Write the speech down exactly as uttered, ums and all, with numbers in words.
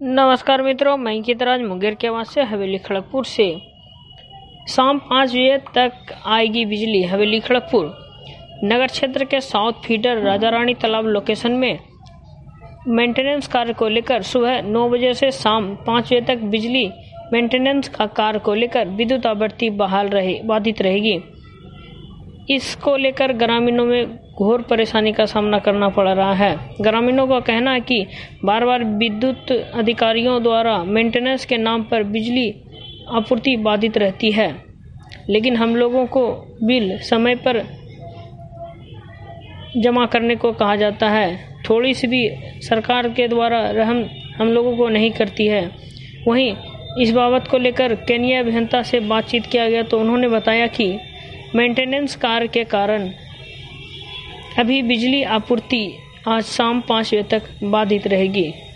नमस्कार मित्रों, मैं अंकित राज मुंगेर के आवाज से हवेली खड़गपुर से। शाम पाँच बजे तक आएगी बिजली। हवेली खड़गपुर नगर क्षेत्र के साउथ फीडर राजा रानी तालाब लोकेशन में मेंटेनेंस कार्य को लेकर सुबह नौ बजे से शाम पाँच बजे तक बिजली मेंटेनेंस का कार्य को लेकर विद्युत आपूर्ति बहाल रहे बाधित रहेगी। इसको लेकर ग्रामीणों में घोर परेशानी का सामना करना पड़ रहा है। ग्रामीणों का कहना है कि बार बार विद्युत अधिकारियों द्वारा मेंटेनेंस के नाम पर बिजली आपूर्ति बाधित रहती है, लेकिन हम लोगों को बिल समय पर जमा करने को कहा जाता है। थोड़ी सी भी सरकार के द्वारा रहम हम लोगों को नहीं करती है। वहीं इस बाबत को लेकर केनिया अभियंता से बातचीत किया गया तो उन्होंने बताया कि मेंटेनेंस कार्य के कारण अभी बिजली आपूर्ति आज शाम पाँच बजे तक बाधित रहेगी।